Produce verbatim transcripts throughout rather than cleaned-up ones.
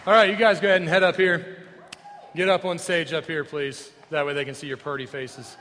All right, you guys go ahead and head up here. Get up on stage up here, please. That way they can see your purty faces.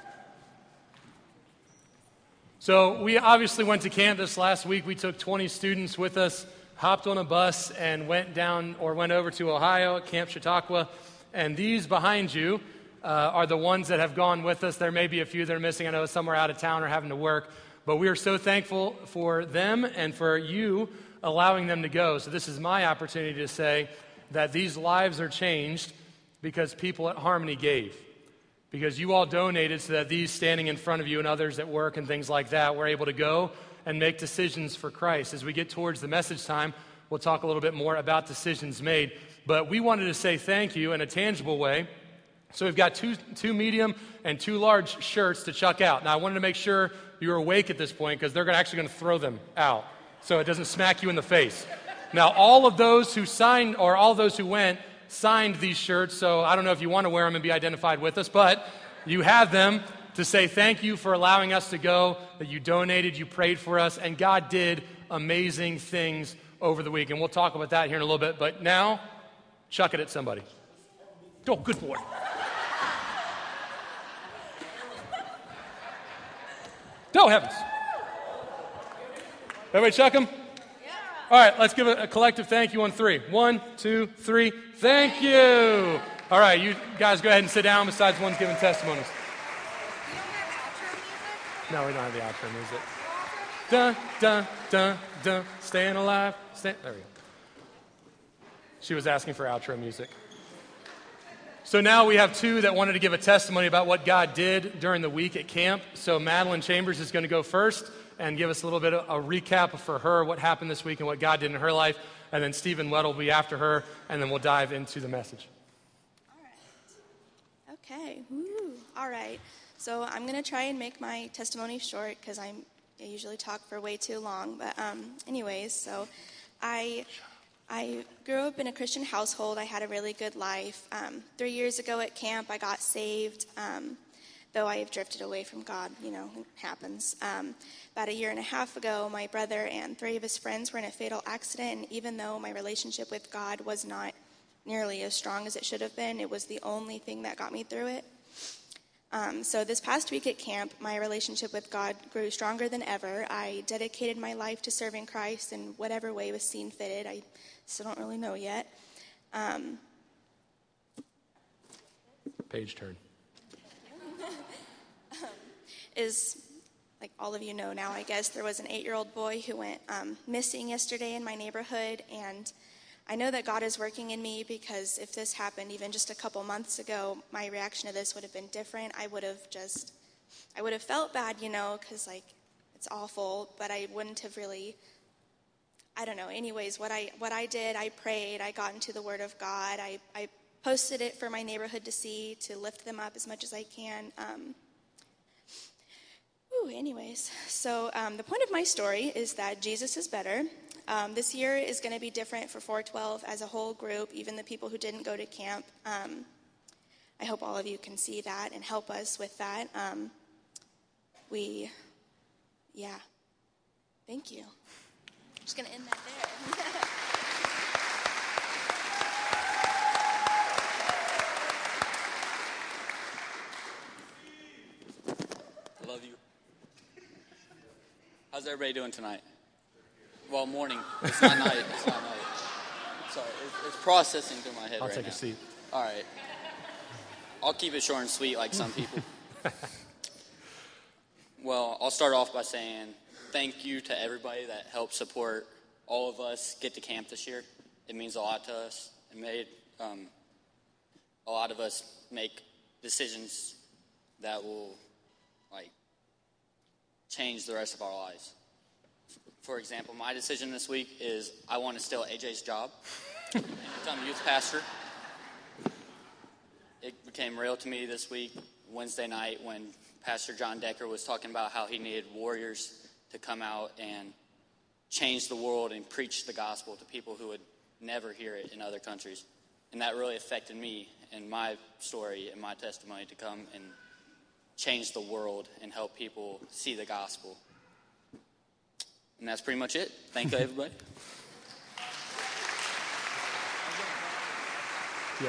So we obviously went to camp this last week. We took twenty students with us, hopped on a bus, and went down or went over to Ohio at Camp Chautauqua. And these behind you uh, are the ones that have gone with us. There may be a few that are missing. I know some are out of town or having to work. But we are so thankful for them and for you allowing them to go. So this is my opportunity to say that these lives are changed because people at Harmony gave. Because you all donated so that these standing in front of you and others at work and things like that were able to go and make decisions for Christ. As we get towards the message time, we'll talk a little bit more about decisions made. But we wanted to say thank you in a tangible way. So we've got two, two medium and two large shirts to chuck out. Now, I wanted to make sure you're awake at this point because they're actually going to throw them out so it doesn't smack you in the face. Now, all of those who signed or all those who went signed these shirts, so I don't know if you want to wear them and be identified with us, but you have them to say thank you for allowing us to go, that you donated, you prayed for us, and God did amazing things over the week. And we'll talk about that here in a little bit, but now, chuck it at somebody. Oh, good boy. No heavens. Everybody chuck them? Yeah. All right, let's give a, a collective thank you on three. One, two, three. Thank you. All right, you guys go ahead and sit down besides one's giving testimonies. You don't have outro music? No, we don't have the outro music. Dun, dun, dun, dun. Staying alive. Stay, there we go. She was asking for outro music. So now we have two that wanted to give a testimony about what God did during the week at camp. So Madeline Chambers is going to go first and give us a little bit of a recap for her, what happened this week and what God did in her life. And then Stephen Weddle will be after her, and then we'll dive into the message. All right. Okay. Woo. All right. So I'm going to try and make my testimony short because I usually talk for way too long. But um, anyways, so I... I grew up in a Christian household. I had a really good life. Um, three years ago at camp, I got saved, um, though I have drifted away from God. You know, it happens. Um, about a year and a half ago, my brother and three of his friends were in a fatal accident, and even though my relationship with God was not nearly as strong as it should have been, it was the only thing that got me through it. Um, so this past week at camp, my relationship with God grew stronger than ever. I dedicated my life to serving Christ in whatever way was seen fitted. I still don't really know yet. Um, Page turn. um, is, like all of you know now, I guess, there was an eight-year-old boy who went um, missing yesterday in my neighborhood, and I know that God is working in me because if this happened even just a couple months ago, my reaction to this would have been different. I would have just, I would have felt bad, you know, because, like, it's awful, but I wouldn't have really, I don't know. Anyways, what I what I did, I prayed, I got into the Word of God, I, I posted it for my neighborhood to see, to lift them up as much as I can. Um, whew, anyways, so um, the point of my story is that Jesus is better. Um, this year is going to be different for four twelve as a whole group, even the people who didn't go to camp. Um, I hope all of you can see that and help us with that. Um, we, yeah, thank you. I'm just going to end that there. I love you. How's everybody doing tonight? Well, morning. It's not night. It's not night. Sorry, it's, it's processing through my head I'll right take now. a seat. All right. I'll keep it short and sweet like some people. Well, I'll start off by saying thank you to everybody that helped support all of us get to camp this year. It means a lot to us. It made um, a lot of us make decisions that will, like, change the rest of our lives. For example, my decision this week is I want to steal A J's job and become youth pastor. It became real to me this week, Wednesday night, when Pastor John Decker was talking about how he needed warriors to come out and change the world and preach the gospel to people who would never hear it in other countries. And that really affected me and my story and my testimony to come and change the world and help people see the gospel. And that's pretty much it. Thank you, everybody. Yeah.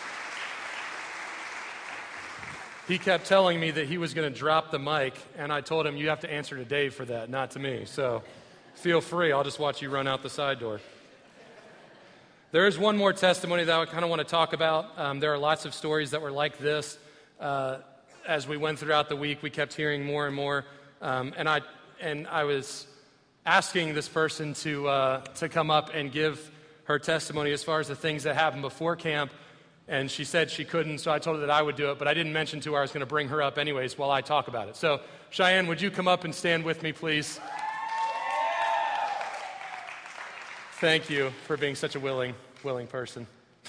He kept telling me that he was going to drop the mic, and I told him, you have to answer to Dave for that, not to me. So feel free. I'll just watch you run out the side door. There is one more testimony that I kind of want to talk about. Um, there are lots of stories that were like this. Uh, as we went throughout the week, we kept hearing more and more. Um, and I and I was asking this person to uh, to come up and give her testimony as far as the things that happened before camp. And she said she couldn't, so I told her that I would do it. But I didn't mention to her I was going to bring her up anyways while I talk about it. So, Cheyenne, would you come up and stand with me, please? Thank you for being such a willing, willing person.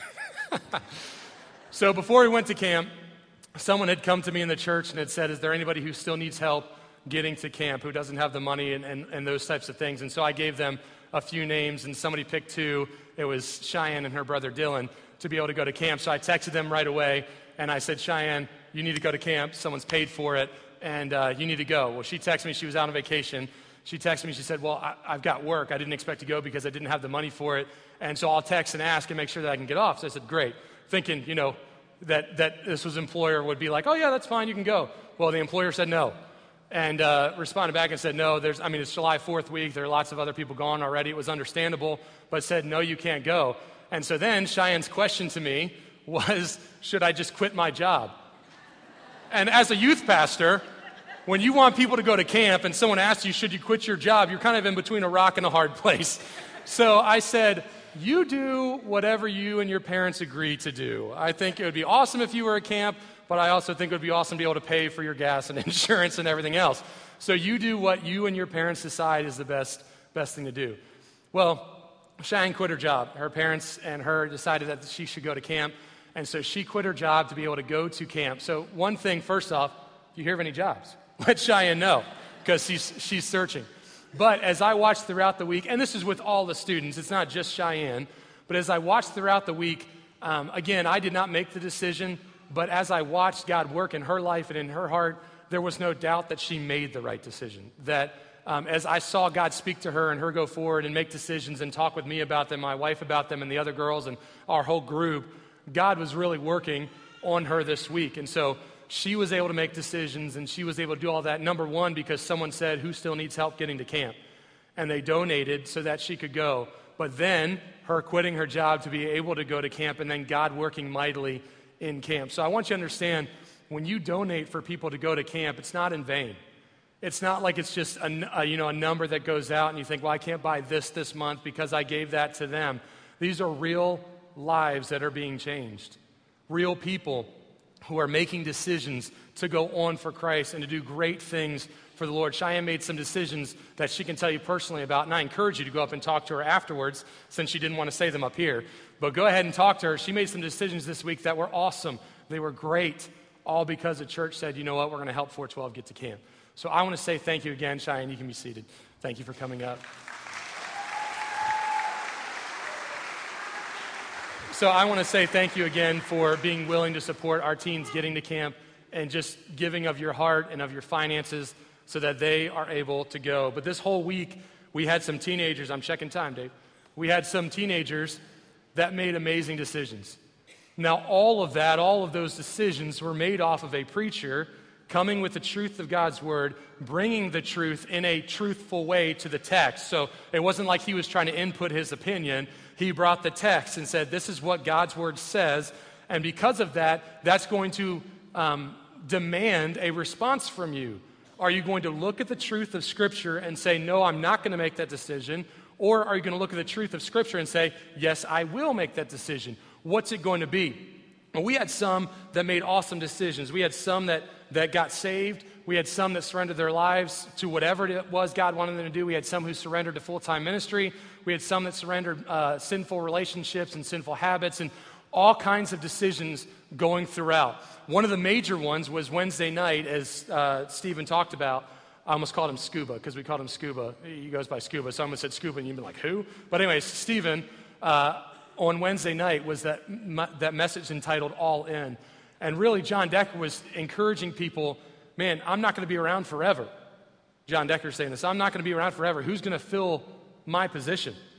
So before we went to camp, someone had come to me in the church and had said, is there anybody who still needs help getting to camp, who doesn't have the money and, and, and those types of things? And so I gave them a few names, and somebody picked two. It was Cheyenne and her brother Dylan to be able to go to camp. So I texted them right away, and I said, Cheyenne, you need to go to camp. Someone's paid for it, and uh, you need to go. Well, she texted me. She was out on vacation. She texted me. She said, well, I, I've got work. I didn't expect to go because I didn't have the money for it, and so I'll text and ask and make sure that I can get off. So I said, great, thinking, you know, that, that this was employer would be like, oh, yeah, that's fine. You can go. Well, the employer said no. And uh, responded back and said, no, there's, I mean, it's July fourth week. There are lots of other people gone already. It was understandable, but said, no, you can't go. And so then Cheyenne's question to me was, should I just quit my job? And as a youth pastor, when you want people to go to camp and someone asks you, should you quit your job, you're kind of in between a rock and a hard place. So I said, you do whatever you and your parents agree to do. I think it would be awesome if you were at camp, but I also think it would be awesome to be able to pay for your gas and insurance and everything else. So you do what you and your parents decide is the best, best thing to do. Well, Cheyenne quit her job. Her parents and her decided that she should go to camp, and so she quit her job to be able to go to camp. So one thing, first off, do you hear of any jobs? Let Cheyenne know, because she's, she's searching. But as I watched throughout the week, and this is with all the students, it's not just Cheyenne, but as I watched throughout the week, um, again, I did not make the decision, but as I watched God work in her life and in her heart, there was no doubt that she made the right decision. That um, as I saw God speak to her and her go forward and make decisions and talk with me about them, my wife about them, and the other girls and our whole group, God was really working on her this week. And so she was able to make decisions, and she was able to do all that, number one, because someone said, who still needs help getting to camp? And they donated so that she could go. But then her quitting her job to be able to go to camp, and then God working mightily in camp. So I want you to understand, when you donate for people to go to camp, it's not in vain. It's not like it's just a, a, you know, a number that goes out and you think, well, I can't buy this this month because I gave that to them. These are real lives that are being changed. Real people who are making decisions to go on for Christ and to do great things for the Lord. Cheyenne made some decisions that she can tell you personally about, and I encourage you to go up and talk to her afterwards, since she didn't want to say them up here. But go ahead and talk to her. She made some decisions this week that were awesome. They were great, all because the church said, you know what, we're going to help four twelve get to camp. So I want to say thank you again, Cheyenne. You can be seated. Thank you for coming up. So I want to say thank you again for being willing to support our teens getting to camp and just giving of your heart and of your finances so that they are able to go. But this whole week, we had some teenagers. I'm checking time, Dave. We had some teenagers that made amazing decisions. Now, all of that, all of those decisions were made off of a preacher coming with the truth of God's word, bringing the truth in a truthful way to the text. So it wasn't like he was trying to input his opinion. He brought the text and said, this is what God's word says. And because of that, that's going to um, demand a response from you. Are you going to look at the truth of Scripture and say, no, I'm not going to make that decision? Or are you going to look at the truth of Scripture and say, yes, I will make that decision? What's it going to be? Well, we had some that made awesome decisions. We had some that, that got saved. We had some that surrendered their lives to whatever it was God wanted them to do. We had some who surrendered to full-time ministry. We had some that surrendered uh, sinful relationships and sinful habits and all kinds of decisions going throughout. One of the major ones was Wednesday night, as uh, Stephen talked about. I almost called him Scuba because we called him Scuba. He goes by Scuba, so I almost said Scuba, and you've been like, who? But anyways, Stephen, uh, on Wednesday night was that that message entitled All In. And really, John Decker was encouraging people, man, I'm not going to be around forever. John Decker's saying this, I'm not going to be around forever. Who's going to fill my position?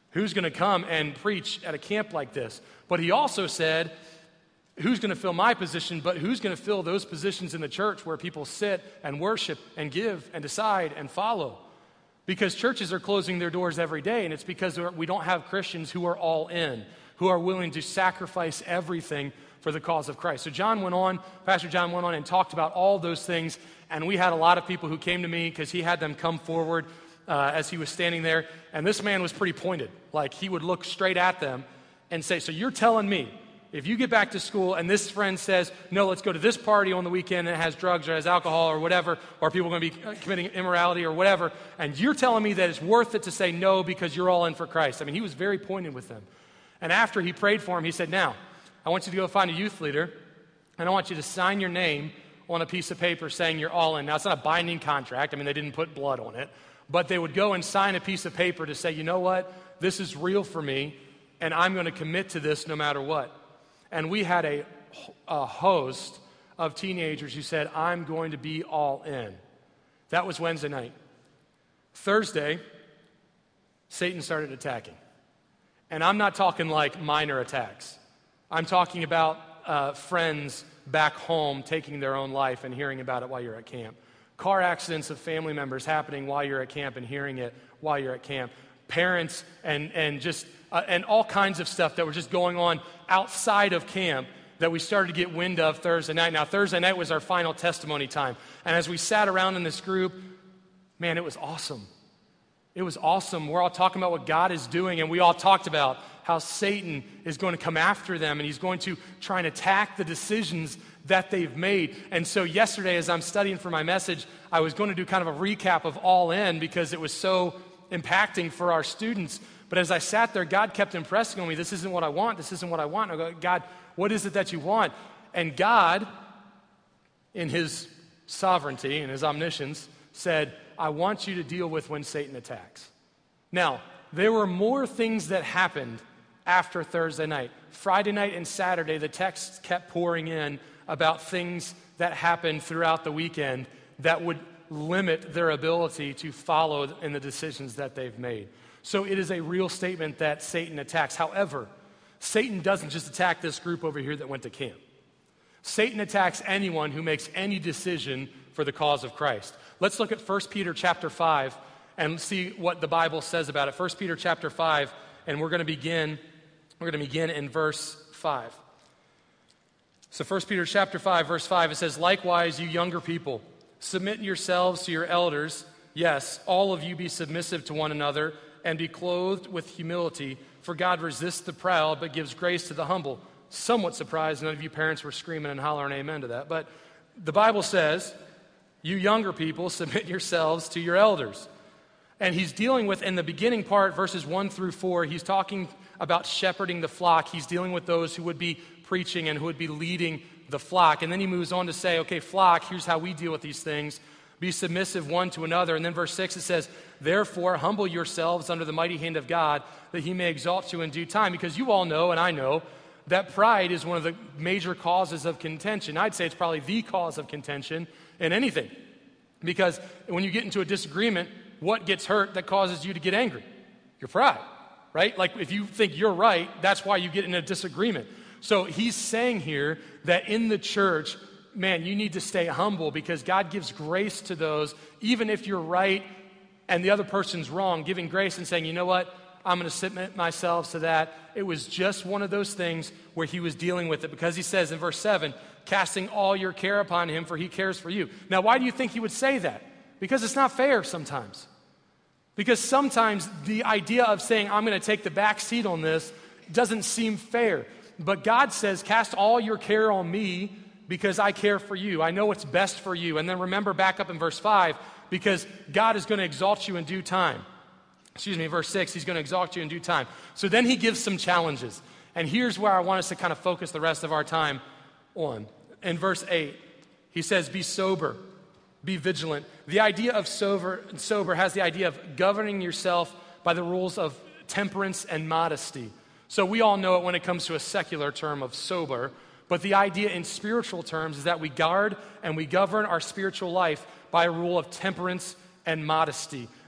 Who's going to come and preach at a camp like this? But he also said, who's going to fill my position, but who's going to fill those positions in the church where people sit and worship and give and decide and follow? Because churches are closing their doors every day, and it's because we don't have Christians who are all in, who are willing to sacrifice everything for the cause of Christ. So John went on, Pastor John went on and talked about all those things, and we had a lot of people who came to me because he had them come forward uh, as he was standing there, and this man was pretty pointed. Like, he would look straight at them and say, so you're telling me, if you get back to school and this friend says, no, let's go to this party on the weekend and it has drugs or has alcohol or whatever, or people are going to be committing immorality or whatever, and you're telling me that it's worth it to say no because you're all in for Christ. I mean, he was very pointed with them. And after he prayed for him, he said, now, I want you to go find a youth leader, and I want you to sign your name on a piece of paper saying you're all in. Now, it's not a binding contract. I mean, they didn't put blood on it. But they would go and sign a piece of paper to say, you know what? This is real for me, and I'm going to commit to this no matter what. And we had a, a host of teenagers who said, I'm going to be all in. That was Wednesday night. Thursday, Satan started attacking. And I'm not talking like minor attacks. I'm talking about uh, friends back home taking their own life and hearing about it while you're at camp. Car accidents of family members happening while you're at camp and hearing it while you're at camp. Parents and, and just uh, and all kinds of stuff that were just going on outside of camp that we started to get wind of Thursday night. Now, Thursday night was our final testimony time. And as we sat around in this group, man, it was awesome. It was awesome. We're all talking about what God is doing, and we all talked about how Satan is going to come after them, and he's going to try and attack the decisions that they've made. And so yesterday, as I'm studying for my message, I was going to do kind of a recap of All In because it was so impacting for our students. But as I sat there, God kept impressing on me, this isn't what I want, this isn't what I want. And I go, God, what is it that you want? And God, in his sovereignty and his omniscience, said, I want you to deal with when Satan attacks. Now, there were more things that happened after Thursday night. Friday night and Saturday, the texts kept pouring in about things that happened throughout the weekend that would limit their ability to follow in the decisions that they've made. So it is a real statement that Satan attacks. However, Satan doesn't just attack this group over here that went to camp. Satan attacks anyone who makes any decision for the cause of Christ. Let's look at First Peter chapter five and see what the Bible says about it. First Peter chapter five, and we're going to begin, we're going to begin in verse five. So First Peter chapter five, verse five, it says, likewise, you younger people, submit yourselves to your elders. Yes, all of you be submissive to one another and be clothed with humility, for God resists the proud but gives grace to the humble. Somewhat surprised none of you parents were screaming and hollering amen to that. But the Bible says, you younger people, submit yourselves to your elders. And he's dealing with, in the beginning part, verses one through four, he's talking about shepherding the flock. He's dealing with those who would be preaching and who would be leading the flock. And then he moves on to say, okay, flock, here's how we deal with these things. Be submissive one to another. And then verse six, it says, therefore, humble yourselves under the mighty hand of God, that he may exalt you in due time. Because you all know, and I know, that pride is one of the major causes of contention. I'd say it's probably the cause of contention in anything. Because when you get into a disagreement, what gets hurt that causes you to get angry? Your pride, right? Like if you think you're right, that's why you get in a disagreement. So he's saying here that in the church, man, you need to stay humble because God gives grace to those, even if you're right and the other person's wrong, giving grace and saying, you know what? I'm going to submit myself to that. It was just one of those things where he was dealing with it because he says in verse seven, casting all your care upon him, for he cares for you. Now, why do you think he would say that? Because it's not fair sometimes. Because sometimes the idea of saying, I'm going to take the back seat on this doesn't seem fair. But God says, cast all your care on me because I care for you. I know what's best for you. And then remember back up in verse five, because God is going to exalt you in due time. Excuse me, verse six, he's going to exalt you in due time. So then he gives some challenges. And here's where I want us to kind of focus the rest of our time on. In verse eight, he says, be sober, be vigilant. The idea of sober, sober has the idea of governing yourself by the rules of temperance and modesty. So we all know it when it comes to a secular term of sober, but the idea in spiritual terms is that we guard and we govern our spiritual life by a rule of temperance and modesty.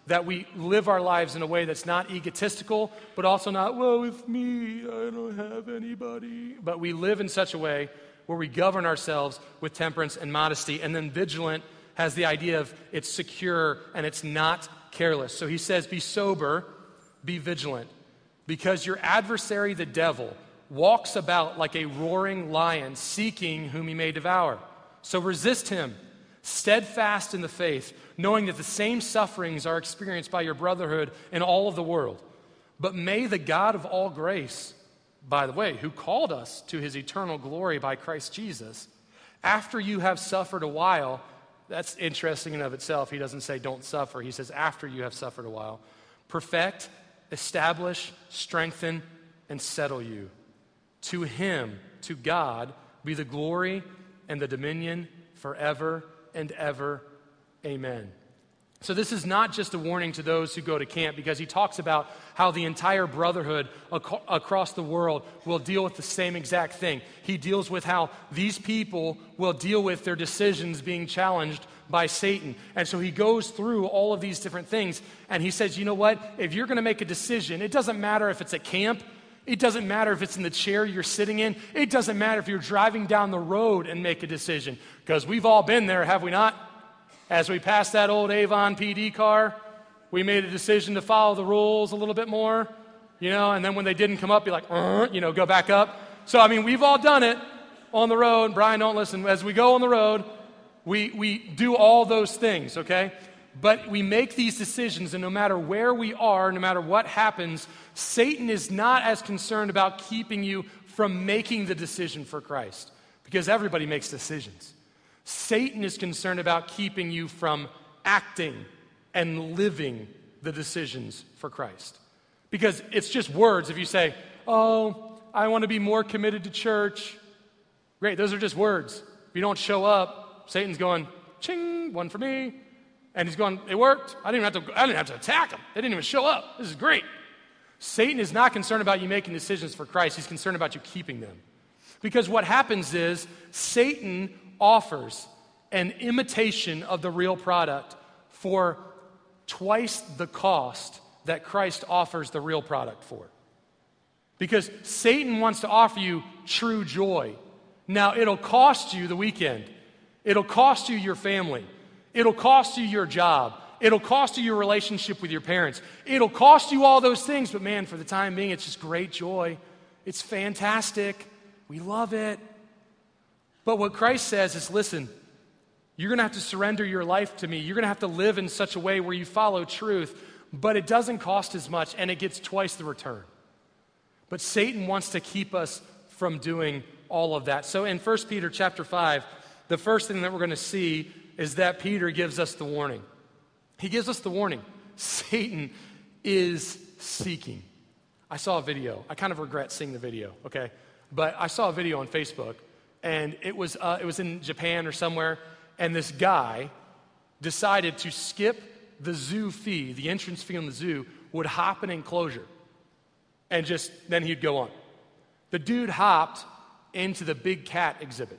that we live our lives in a way that's not egotistical, but also not, well, it's me, I don't have anybody. But we live in such a way where we govern ourselves with temperance and modesty. And then vigilant has the idea of it's secure and it's not careless. So he says, be sober, be vigilant, because your adversary, the devil, walks about like a roaring lion, seeking whom he may devour. So resist him, steadfast in the faith, knowing that the same sufferings are experienced by your brotherhood in all of the world. But may the God of all grace, by the way, who called us to his eternal glory by Christ Jesus, after you have suffered a while, that's interesting in of itself. He doesn't say don't suffer. He says after you have suffered a while, perfect, establish, strengthen, and settle you. To him, to God, be the glory and the dominion forever and ever. Amen. So this is not just a warning to those who go to camp, because he talks about how the entire brotherhood ac- across the world will deal with the same exact thing. He deals with how these people will deal with their decisions being challenged by Satan. And so he goes through all of these different things, and he says, you know what? If you're going to make a decision, it doesn't matter if it's at camp. It doesn't matter if it's in the chair you're sitting in. It doesn't matter if you're driving down the road and make a decision, because we've all been there, have we not? As we passed that old Avon P D car, we made a decision to follow the rules a little bit more, you know, and then when they didn't come up, be like, uh, you know, go back up. So, I mean, we've all done it on the road. Brian, don't listen. As we go on the road, we, we do all those things, okay? But we make these decisions, and no matter where we are, no matter what happens, Satan is not as concerned about keeping you from making the decision for Christ, because everybody makes decisions. Satan is concerned about keeping you from acting and living the decisions for Christ. Because it's just words. If you say, oh, I want to be more committed to church, great, those are just words. If you don't show up, Satan's going, ching, one for me. And he's going, it worked. I didn't have to, I didn't have to attack them. They didn't even show up. This is great. Satan is not concerned about you making decisions for Christ. He's concerned about you keeping them. Because what happens is Satan offers an imitation of the real product for twice the cost that Christ offers the real product for. Because Satan wants to offer you true joy. Now, it'll cost you the weekend. It'll cost you your family. It'll cost you your job. It'll cost you your relationship with your parents. It'll cost you all those things, but man, for the time being, it's just great joy. It's fantastic. We love it. But what Christ says is, listen, you're going to have to surrender your life to me. You're going to have to live in such a way where you follow truth, but it doesn't cost as much, and it gets twice the return. But Satan wants to keep us from doing all of that. So in First Peter chapter five, the first thing that we're going to see is that Peter gives us the warning. He gives us the warning. Satan is seeking. I saw a video. I kind of regret seeing the video, okay? But I saw a video on Facebook, and it was uh, it was in Japan or somewhere, and this guy decided to skip the zoo fee, the entrance fee on the zoo, would hop an enclosure, and just then he'd go on. The dude hopped into the big cat exhibit.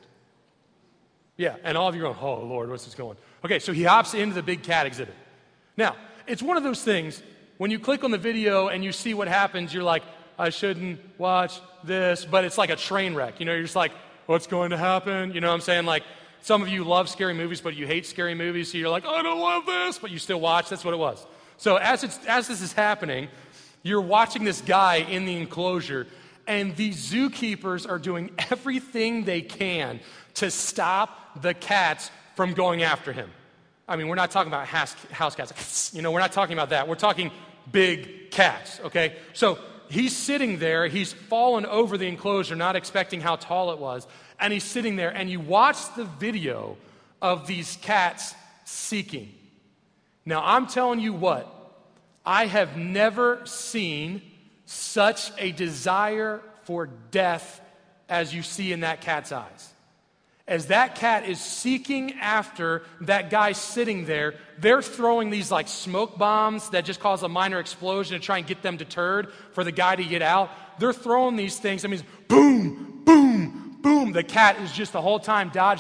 Yeah, and all of you are going, oh, Lord, what's this going? Okay, so he hops into the big cat exhibit. Now, it's one of those things, when you click on the video and you see what happens, you're like, I shouldn't watch this, but it's like a train wreck. You know, you're just like, what's going to happen? You know what I'm saying? Like, some of you love scary movies, but you hate scary movies, so you're like, I don't love this, but you still watch. That's what it was. So as it's, as this is happening, you're watching this guy in the enclosure, and these zookeepers are doing everything they can to stop the cats from going after him. I mean, we're not talking about house, house cats. You know, we're not talking about that. We're talking big cats, okay? So he's sitting there. He's fallen over the enclosure, not expecting how tall it was. And he's sitting there, and you watch the video of these cats seeking. Now, I'm telling you what, I have never seen such a desire for death as you see in that cat's eyes. As that cat is seeking after that guy sitting there, they're throwing these like smoke bombs that just cause a minor explosion to try and get them deterred for the guy to get out. They're throwing these things. I mean, boom, boom, boom. The cat is just the whole time dodging them.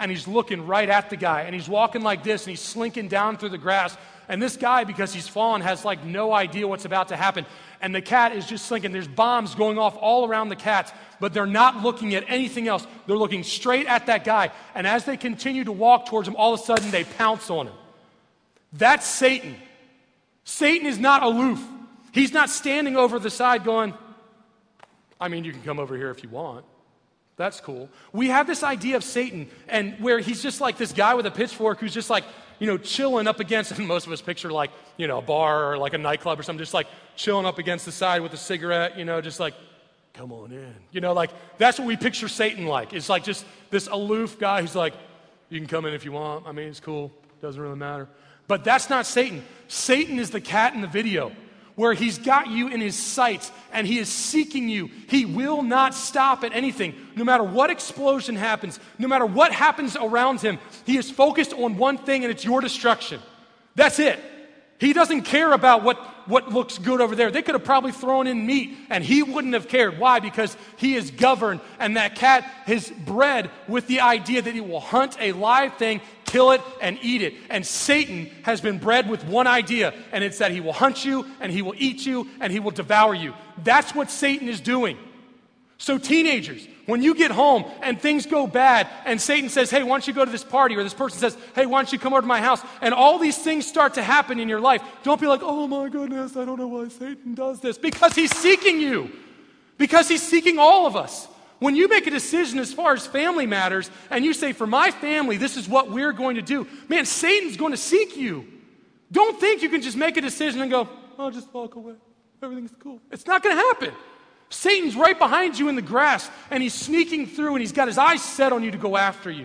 and he's looking right at the guy, and he's walking like this, and he's slinking down through the grass. And this guy, because he's fallen, has like no idea what's about to happen. And the cat is just slinking. There's bombs going off all around the cat, but they're not looking at anything else. They're looking straight at that guy. And as they continue to walk towards him, all of a sudden they pounce on him. That's Satan. Satan is not aloof. He's not standing over the side going, I mean, you can come over here if you want. That's cool. We have this idea of Satan, and where he's just like this guy with a pitchfork who's just like, you know, chilling up against, and most of us picture like, you know, a bar or like a nightclub or something, just like chilling up against the side with a cigarette, you know, just like, come on in. You know, like, that's what we picture Satan like. It's like just this aloof guy who's like, you can come in if you want. I mean, it's cool. Doesn't really matter. But that's not Satan. Satan is the cat in the video, where he's got you in his sights and he is seeking you. He will not stop at anything. No matter what explosion happens, no matter what happens around him, he is focused on one thing, and it's your destruction. That's it. He doesn't care about what, what looks good over there. They could have probably thrown in meat and he wouldn't have cared. Why? Because he is governed, and that cat is bred with the idea that he will hunt a live thing, kill it, and eat it. And Satan has been bred with one idea, and it's that he will hunt you, and he will eat you, and he will devour you. That's what Satan is doing. So teenagers, when you get home and things go bad, and Satan says, hey, why don't you go to this party? Or this person says, hey, why don't you come over to my house? And all these things start to happen in your life. Don't be like, oh my goodness, I don't know why Satan does this. Because he's seeking you. Because he's seeking all of us. When you make a decision as far as family matters, and you say, for my family, this is what we're going to do, man, Satan's going to seek you. Don't think you can just make a decision and go, I'll just walk away. Everything's cool. It's not going to happen. Satan's right behind you in the grass, and he's sneaking through, and he's got his eyes set on you to go after you.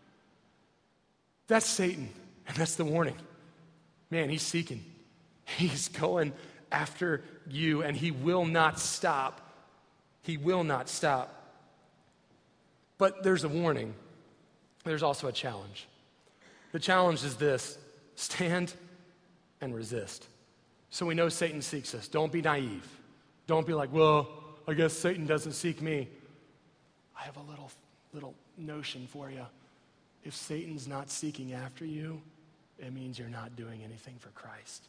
That's Satan, and that's the warning. Man, he's seeking. He's going after you, and he will not stop. He will not stop. But there's a warning. There's also a challenge. The challenge is this: stand and resist. So we know Satan seeks us. Don't be naive. Don't be like, well, I guess Satan doesn't seek me. I have a little, little notion for you. If Satan's not seeking after you, it means you're not doing anything for Christ.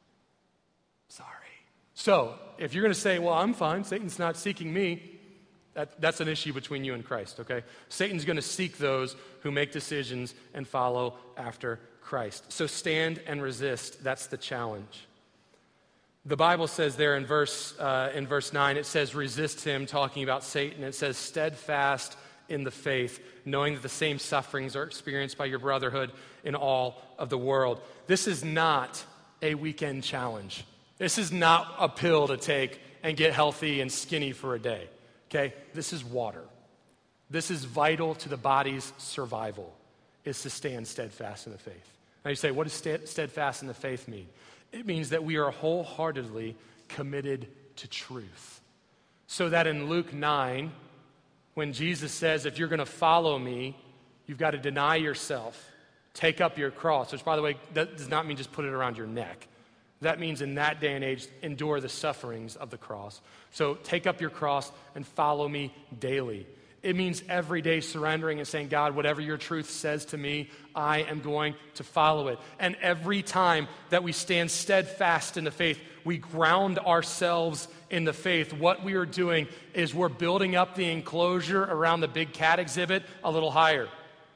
Sorry. So, if you're going to say, well, I'm fine, Satan's not seeking me, that, that's an issue between you and Christ, okay? Satan's going to seek those who make decisions and follow after Christ. So stand and resist. That's the challenge. The Bible says there in verse uh, in verse nine, it says, resist him, talking about Satan. It says, steadfast in the faith, knowing that the same sufferings are experienced by your brotherhood in all of the world. This is not a weekend challenge. This is not a pill to take and get healthy and skinny for a day, okay? This is water. This is vital to the body's survival, is to stand steadfast in the faith. Now you say, what does steadfast in the faith mean? It means that we are wholeheartedly committed to truth. So that in Luke nine, when Jesus says, if you're going to follow me, you've got to deny yourself, take up your cross, which, by the way, that does not mean just put it around your neck. That means in that day and age, endure the sufferings of the cross. So take up your cross and follow me daily. It means every day surrendering and saying, God, whatever your truth says to me, I am going to follow it. And every time that we stand steadfast in the faith, we ground ourselves in the faith. What we are doing is we're building up the enclosure around the big cat exhibit a little higher.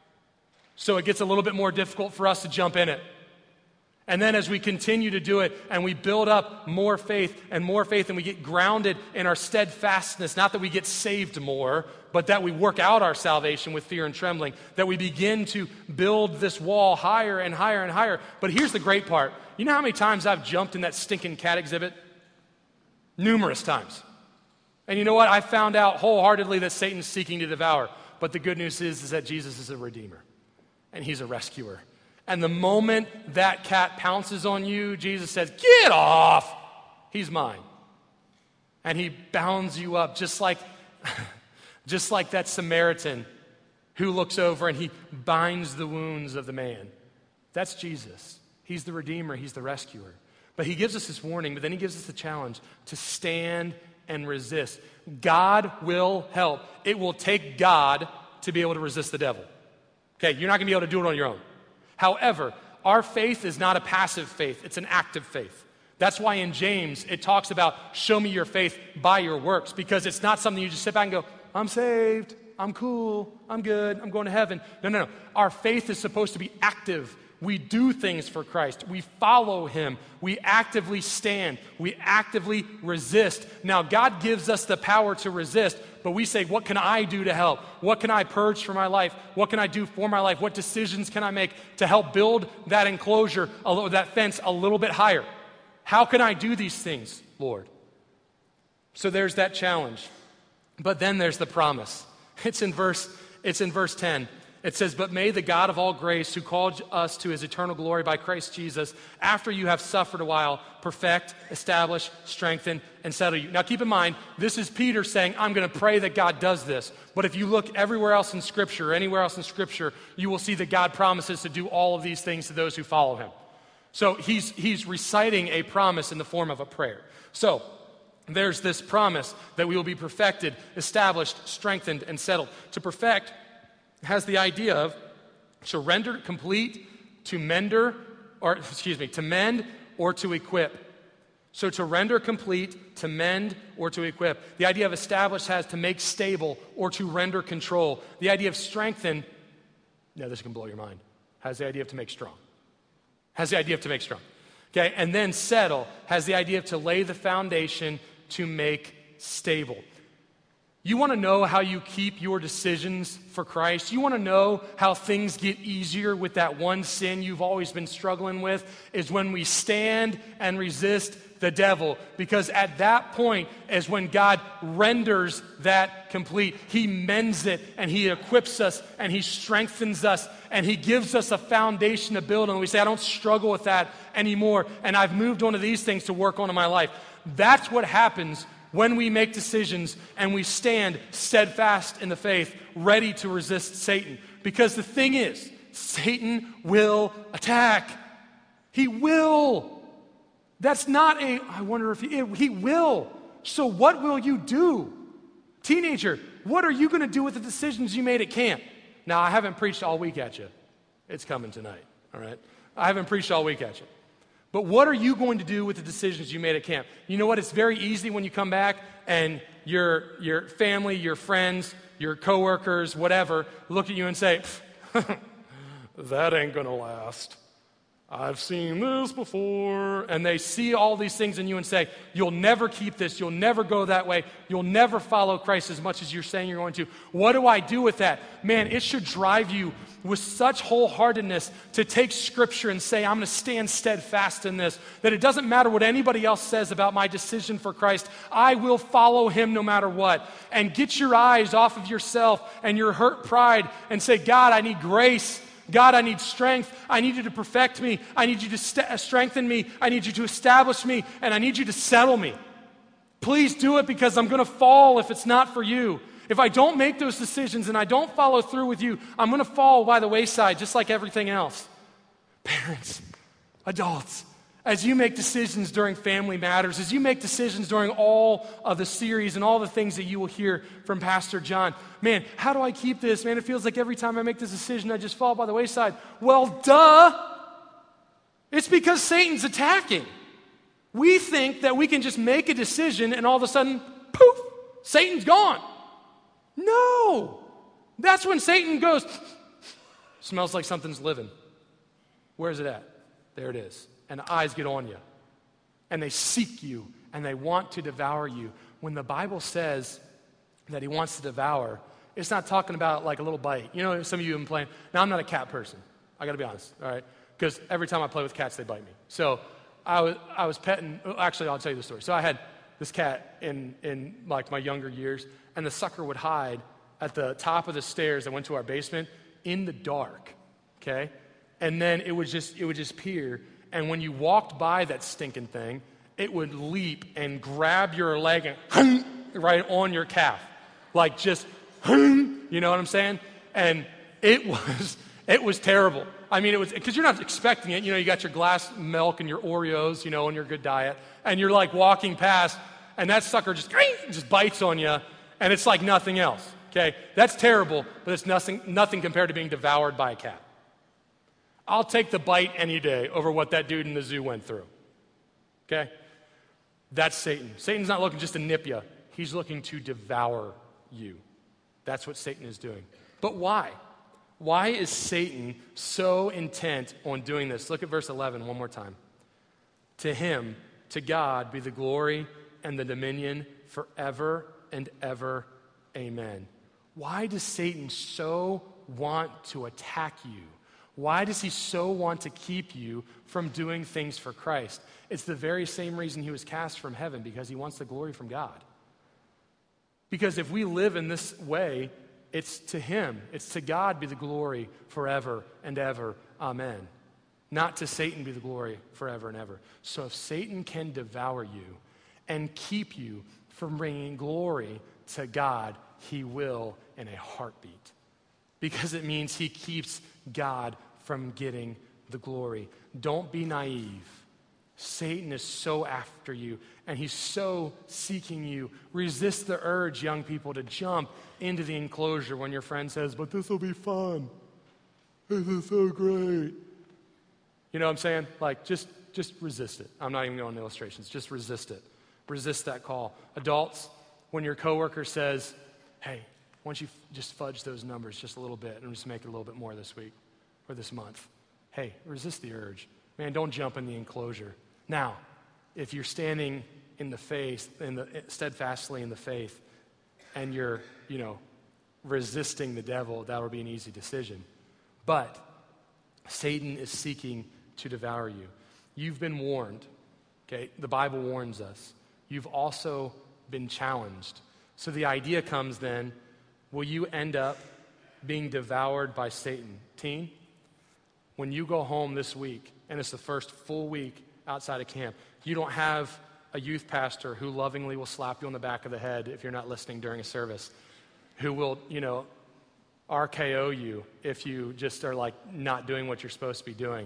So it gets a little bit more difficult for us to jump in it. And then as we continue to do it and we build up more faith and more faith and we get grounded in our steadfastness, not that we get saved more, but that we work out our salvation with fear and trembling, that we begin to build this wall higher and higher and higher. But here's the great part. You know how many times I've jumped in that stinking cat exhibit? Numerous times. And you know what? I found out wholeheartedly that Satan's seeking to devour. But the good news is, is that Jesus is a redeemer and he's a rescuer. And the moment that cat pounces on you, Jesus says, get off. He's mine. And he bounds you up just like, just like that Samaritan who looks over and he binds the wounds of the man. That's Jesus. He's the Redeemer. He's the rescuer. But he gives us this warning, but then he gives us the challenge to stand and resist. God will help. It will take God to be able to resist the devil. Okay, you're not going to be able to do it on your own. However, our faith is not a passive faith. It's an active faith. That's why in James, it talks about show me your faith by your works, because it's not something you just sit back and go, I'm saved, I'm cool, I'm good, I'm going to heaven. No, no, no. Our faith is supposed to be active. We do things for Christ. We follow him. We actively stand. We actively resist. Now, God gives us the power to resist, but we say, what can I do to help? What can I purge for my life? What can I do for my life? What decisions can I make to help build that enclosure, that fence a little bit higher? How can I do these things, Lord? So there's that challenge. But then there's the promise. It's in verse, it's in verse ten. It says, but may the God of all grace, who called us to his eternal glory by Christ Jesus, after you have suffered a while, perfect, establish, strengthen, and settle you. Now keep in mind, this is Peter saying, I'm going to pray that God does this. But if you look everywhere else in Scripture, anywhere else in Scripture, you will see that God promises to do all of these things to those who follow him. So he's, he's reciting a promise in the form of a prayer. So there's this promise that we will be perfected, established, strengthened, and settled. To perfect has the idea of to render complete, to mender, or excuse me, to mend or to equip. So to render complete, to mend, or to equip. The idea of establish has to make stable or to render control. The idea of strengthen, no, this can blow your mind, has the idea of to make strong. Has the idea of to make strong. Okay, and then settle has the idea of to lay the foundation to make stable. You want to know how you keep your decisions for Christ? You want to know how things get easier with that one sin you've always been struggling with? Is when we stand and resist the devil. Because at that point is when God renders that complete. He mends it and he equips us and he strengthens us and he gives us a foundation to build on. We say, I don't struggle with that anymore, and I've moved on to these things to work on in my life. That's what happens when we make decisions and we stand steadfast in the faith, ready to resist Satan. Because the thing is, Satan will attack. He will. That's not a, I wonder if he, he will. So what will you do? Teenager, what are you going to do with the decisions you made at camp? Now, I haven't preached all week at you. It's coming tonight, all right? I haven't preached all week at you. But what are you going to do with the decisions you made at camp? You know what? It's very easy when you come back and your, your family, your friends, your coworkers, whatever, look at you and say, that ain't going to last. I've seen this before. And they see all these things in you and say, you'll never keep this. You'll never go that way. You'll never follow Christ as much as you're saying you're going to. What do I do with that? Man, it should drive you with such wholeheartedness to take Scripture and say, I'm going to stand steadfast in this, that it doesn't matter what anybody else says about my decision for Christ. I will follow him no matter what. And get your eyes off of yourself and your hurt pride and say, God, I need grace. God, I need strength. I need you to perfect me. I need you to st- strengthen me. I need you to establish me. And I need you to settle me. Please do it, because I'm going to fall if it's not for you. If I don't make those decisions and I don't follow through with you, I'm going to fall by the wayside just like everything else. Parents, adults, as you make decisions during Family Matters, as you make decisions during all of the series and all the things that you will hear from Pastor John, man, how do I keep this? Man, it feels like every time I make this decision, I just fall by the wayside. Well, duh. It's because Satan's attacking. We think that we can just make a decision and all of a sudden, poof, Satan's gone. No. That's when Satan goes, smells like something's living. Where's it at? There it is. And the eyes get on you. And they seek you. And they want to devour you. When the Bible says that he wants to devour, it's not talking about like a little bite. You know, some of you have been playing. Now, I'm not a cat person. I got to be honest, all right? Because every time I play with cats, they bite me. So I was, I was petting. Actually, I'll tell you the story. So I had this cat in, in like my younger years. And the sucker would hide at the top of the stairs that went to our basement in the dark, okay? And then it would just it would just peer. And when you walked by that stinking thing, it would leap and grab your leg and right on your calf. Like just, you know what I'm saying? And it was it was terrible. I mean, it was, because you're not expecting it. You know, you got your glass milk and your Oreos, you know, and your good diet. And you're like walking past, and that sucker just, just bites on you. And it's like nothing else, Okay, that's terrible, but it's nothing, nothing compared to being devoured by a cat. I'll take the bite any day over what that dude in the zoo went through. Okay? That's Satan. Satan's not looking just to nip you. He's looking to devour you. That's what Satan is doing. But why? Why is Satan so intent on doing this? Look at verse eleven one more time. To him, to God, be the glory and the dominion forever and ever. Amen. Why does Satan so want to attack you? Why does he so want to keep you from doing things for Christ? It's the very same reason he was cast from heaven, because he wants the glory from God. Because if we live in this way, it's to him, it's to God be the glory forever and ever. Amen. Not to Satan be the glory forever and ever. So if Satan can devour you and keep you from bringing glory to God, he will in a heartbeat. Because it means he keeps God from getting the glory. Don't be naive. Satan is so after you, and he's so seeking you. Resist the urge, young people, to jump into the enclosure when your friend says, but this will be fun. This is so great. You know what I'm saying? Like, just, just resist it. I'm not even going to illustrations. Just resist it. Resist that call. Adults, when your coworker says, hey, why don't you f- just fudge those numbers just a little bit and just make it a little bit more this week or this month? Hey, resist the urge. Man, don't jump in the enclosure. Now, if you're standing in the faith, in the, steadfastly in the faith, and you're, you know, resisting the devil, that will be an easy decision. But Satan is seeking to devour you. You've been warned, okay? The Bible warns us. You've also been challenged. So the idea comes then, will you end up being devoured by Satan? Teen, when you go home this week, and it's the first full week outside of camp, you don't have a youth pastor who lovingly will slap you on the back of the head if you're not listening during a service, who will, you know, R K O you if you just are like not doing what you're supposed to be doing.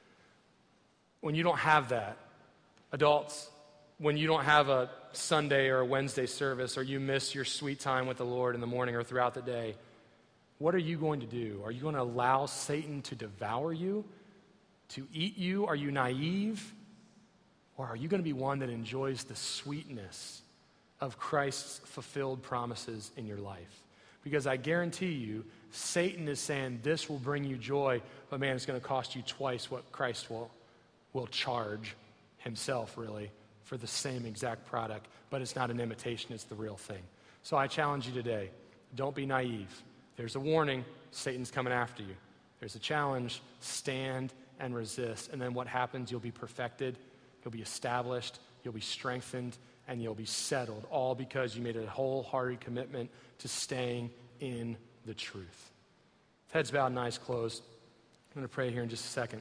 When you don't have that, adults, when you don't have a Sunday or a Wednesday service, or you miss your sweet time with the Lord in the morning or throughout the day, what are you going to do? Are you going to allow Satan to devour you, to eat you? Are you naive? Or are you going to be one that enjoys the sweetness of Christ's fulfilled promises in your life? Because I guarantee you, Satan is saying this will bring you joy, but man, it's going to cost you twice what Christ will, will charge himself, really, for the same exact product. But it's not an imitation, it's the real thing. So I challenge you today, don't be naive. There's a warning, Satan's coming after you. There's a challenge, stand and resist. And then what happens? You'll be perfected, you'll be established, you'll be strengthened, and you'll be settled, all because you made a wholehearted commitment to staying in the truth. Heads bowed and eyes closed. I'm going to pray here in just a second.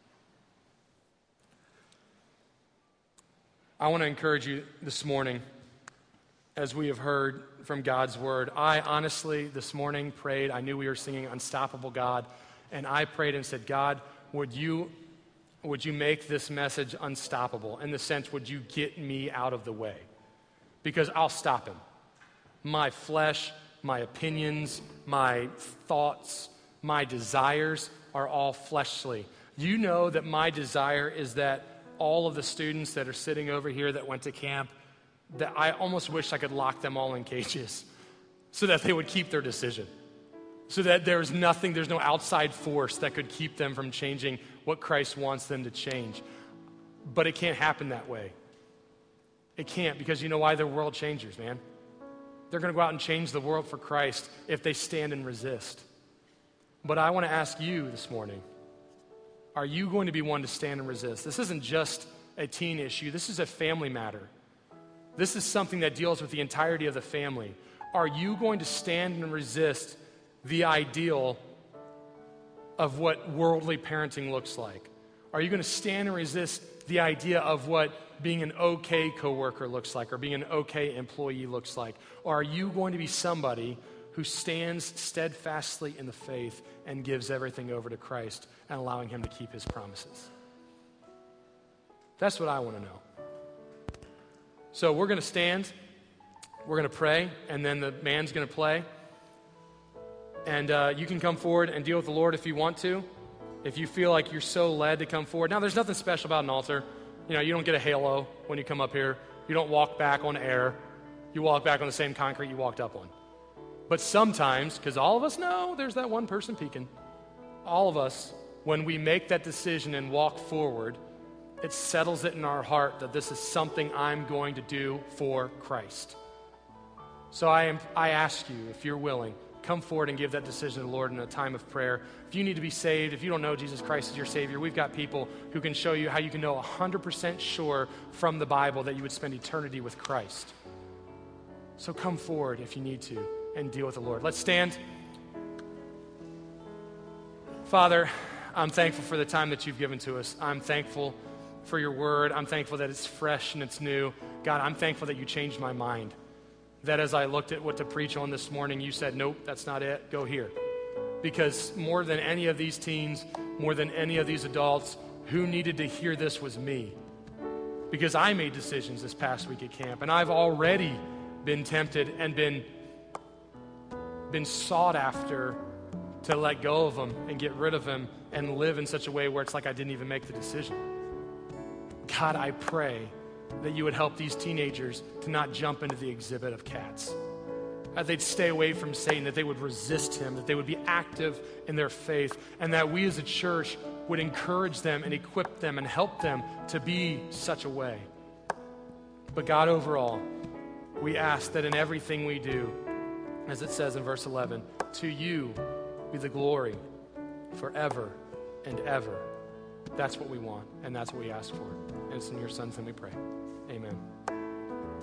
I want to encourage you this morning, as we have heard from God's word. I honestly, this morning, prayed. I knew we were singing Unstoppable God, and I prayed and said, God, would you Would you make this message unstoppable? In the sense, would you get me out of the way? Because I'll stop him. My flesh, my opinions, my thoughts, my desires are all fleshly. You know that my desire is that all of the students that are sitting over here that went to camp, that I almost wish I could lock them all in cages so that they would keep their decision. So that there's nothing, there's no outside force that could keep them from changing what Christ wants them to change. But it can't happen that way. It can't, because you know why? They're world changers, man. They're going to go out and change the world for Christ if they stand and resist. But I want to ask you this morning, are you going to be one to stand and resist? This isn't just a teen issue. This is a family matter. This is something that deals with the entirety of the family. Are you going to stand and resist the ideal of what worldly parenting looks like? Are you going to stand and resist the idea of what being an okay coworker looks like, or being an okay employee looks like? Or are you going to be somebody who stands steadfastly in the faith and gives everything over to Christ and allowing him to keep his promises? That's what I want to know. So we're going to stand, we're going to pray, and then the band's going to play. And uh, you can come forward and deal with the Lord if you want to. If you feel like you're so led to come forward. Now, there's nothing special about an altar. You know, you don't get a halo when you come up here. You don't walk back on air. You walk back on the same concrete you walked up on. But sometimes, because all of us know there's that one person peeking, all of us, when we make that decision and walk forward, it settles it in our heart that this is something I'm going to do for Christ. So I am. I ask you, if you're willing, come forward and give that decision to the Lord in a time of prayer. If you need to be saved, if you don't know Jesus Christ as your Savior, we've got people who can show you how you can know one hundred percent sure from the Bible that you would spend eternity with Christ. So come forward if you need to and deal with the Lord. Let's stand. Father, I'm thankful for the time that you've given to us. I'm thankful for your word. I'm thankful that it's fresh and it's new. God, I'm thankful that you changed my mind. That as I looked at what to preach on this morning, you said, nope, that's not it. Go here. Because more than any of these teens, more than any of these adults, who needed to hear this was me. Because I made decisions this past week at camp, and I've already been tempted and been, been sought after to let go of them and get rid of them and live in such a way where it's like I didn't even make the decision. God, I pray that you would help these teenagers to not jump into the exhibit of cats. That they'd stay away from Satan, that they would resist him, that they would be active in their faith, and that we as a church would encourage them and equip them and help them to be such a way. But God, overall, we ask that in everything we do, as it says in verse eleven, to you be the glory forever and ever. That's what we want, and that's what we ask for. And it's in your Son's name we pray. Amen.